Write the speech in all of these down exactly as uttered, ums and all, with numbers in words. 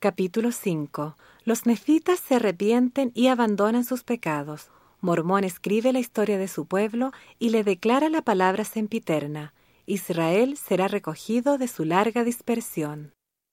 Capítulo cinco. Los nefitas se arrepienten y abandonan sus pecados. Mormón escribe la historia de su pueblo y le declara la palabra sempiterna. Israel será recogido de su larga dispersión.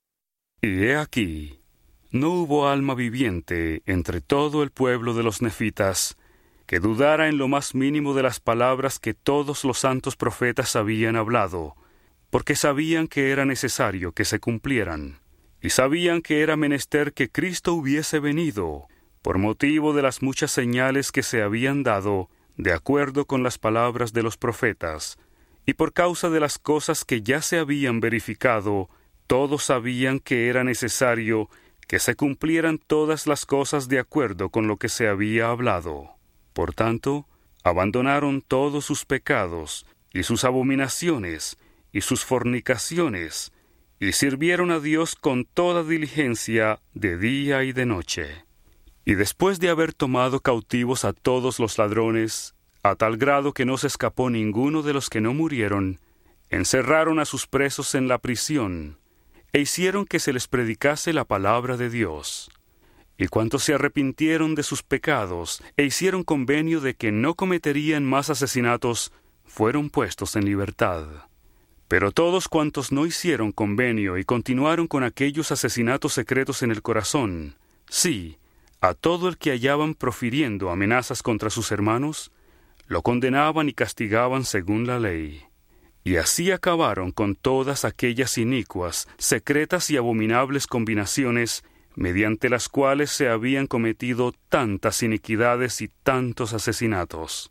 Y he aquí, no hubo alma viviente entre todo el pueblo de los nefitas que dudara en lo más mínimo de las palabras que todos los santos profetas habían hablado, porque sabían que era necesario que se cumplieran, y sabían que era menester que Cristo hubiese venido, por motivo de las muchas señales que se habían dado, de acuerdo con las palabras de los profetas, y por causa de las cosas que ya se habían verificado, todos sabían que era necesario que se cumplieran todas las cosas de acuerdo con lo que se había hablado. Por tanto, abandonaron todos sus pecados, y sus abominaciones, y sus fornicaciones, y sirvieron a Dios con toda diligencia de día y de noche. Y después de haber tomado cautivos a todos los ladrones, a tal grado que no se escapó ninguno de los que no murieron, encerraron a sus presos en la prisión, e hicieron que se les predicase la palabra de Dios. Y cuantos se arrepintieron de sus pecados, e hicieron convenio de que no cometerían más asesinatos, fueron puestos en libertad. Pero todos cuantos no hicieron convenio y continuaron con aquellos asesinatos secretos en el corazón, sí, a todo el que hallaban profiriendo amenazas contra sus hermanos, lo condenaban y castigaban según la ley. Y así acabaron con todas aquellas inicuas, secretas y abominables combinaciones, mediante las cuales se habían cometido tantas iniquidades y tantos asesinatos.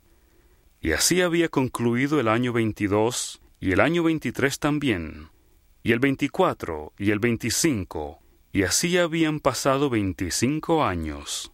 Y así había concluido el año veintidós, y el año veintitrés también, y el veinticuatro, y el veinticinco, y así habían pasado veinticinco años.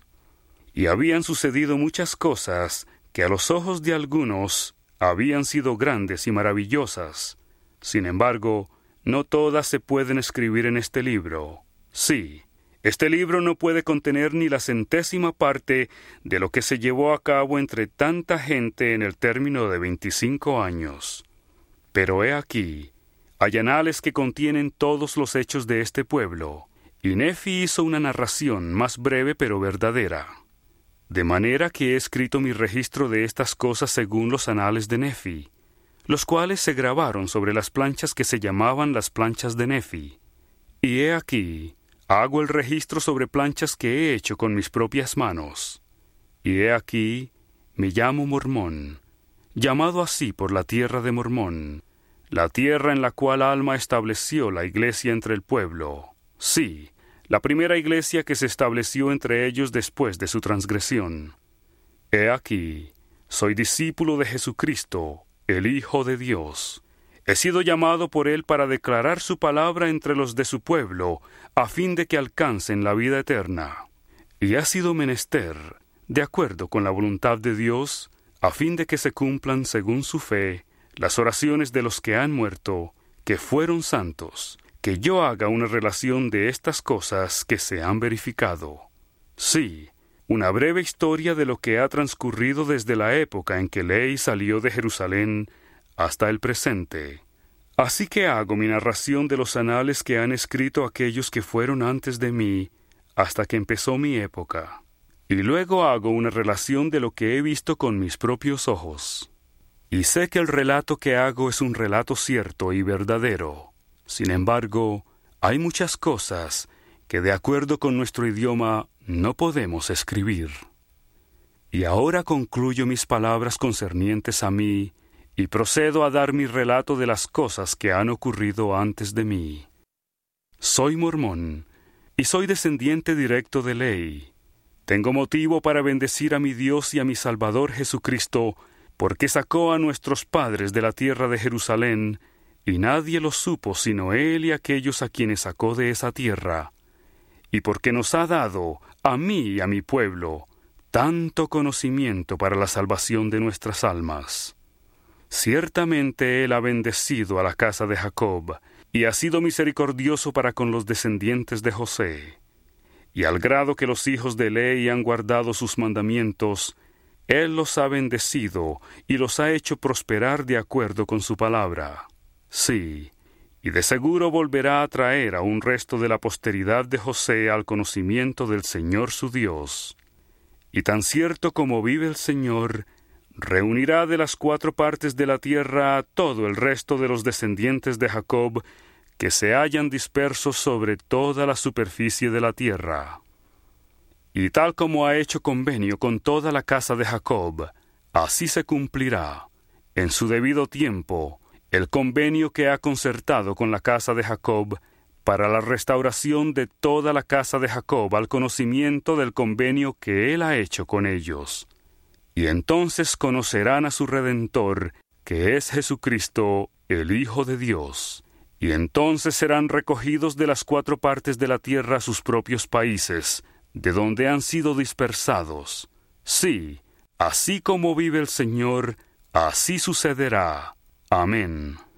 Y habían sucedido muchas cosas que a los ojos de algunos habían sido grandes y maravillosas. Sin embargo, no todas se pueden escribir en este libro. Sí, este libro no puede contener ni la centésima parte de lo que se llevó a cabo entre tanta gente en el término de veinticinco años. Pero he aquí, hay anales que contienen todos los hechos de este pueblo, y Nefi hizo una narración más breve pero verdadera. De manera que he escrito mi registro de estas cosas según los anales de Nefi, los cuales se grabaron sobre las planchas que se llamaban las planchas de Nefi. Y he aquí, hago el registro sobre planchas que he hecho con mis propias manos. Y he aquí, me llamo Mormón, llamado así por la tierra de Mormón, la tierra en la cual Alma estableció la iglesia entre el pueblo. Sí, la primera iglesia que se estableció entre ellos después de su transgresión. He aquí, soy discípulo de Jesucristo, el Hijo de Dios. He sido llamado por Él para declarar su palabra entre los de su pueblo, a fin de que alcancen la vida eterna. Y ha sido menester, de acuerdo con la voluntad de Dios, a fin de que se cumplan según su fe, las oraciones de los que han muerto, que fueron santos, que yo haga una relación de estas cosas que se han verificado. Sí, una breve historia de lo que ha transcurrido desde la época en que Ley salió de Jerusalén hasta el presente. Así que hago mi narración de los anales que han escrito aquellos que fueron antes de mí, hasta que empezó mi época. Y luego hago una relación de lo que he visto con mis propios ojos. Y sé que el relato que hago es un relato cierto y verdadero. Sin embargo, hay muchas cosas que de acuerdo con nuestro idioma no podemos escribir. Y ahora concluyo mis palabras concernientes a mí y procedo a dar mi relato de las cosas que han ocurrido antes de mí. Soy mormón y soy descendiente directo de Ley. Tengo motivo para bendecir a mi Dios y a mi Salvador Jesucristo, porque sacó a nuestros padres de la tierra de Jerusalén, y nadie lo supo sino Él y aquellos a quienes sacó de esa tierra, y porque nos ha dado, a mí y a mi pueblo, tanto conocimiento para la salvación de nuestras almas. Ciertamente Él ha bendecido a la casa de Jacob, y ha sido misericordioso para con los descendientes de José. Y al grado que los hijos de Ley han guardado sus mandamientos, Él los ha bendecido y los ha hecho prosperar de acuerdo con su palabra. Sí, y de seguro volverá a traer a un resto de la posteridad de José al conocimiento del Señor su Dios. Y tan cierto como vive el Señor, reunirá de las cuatro partes de la tierra a todo el resto de los descendientes de Jacob, que se hallan dispersos sobre toda la superficie de la tierra. Y tal como ha hecho convenio con toda la casa de Jacob, así se cumplirá, en su debido tiempo, el convenio que ha concertado con la casa de Jacob, para la restauración de toda la casa de Jacob al conocimiento del convenio que él ha hecho con ellos. Y entonces conocerán a su Redentor, que es Jesucristo, el Hijo de Dios. Y entonces serán recogidos de las cuatro partes de la tierra a sus propios países, de donde han sido dispersados. Sí, así como vive el Señor, así sucederá. Amén.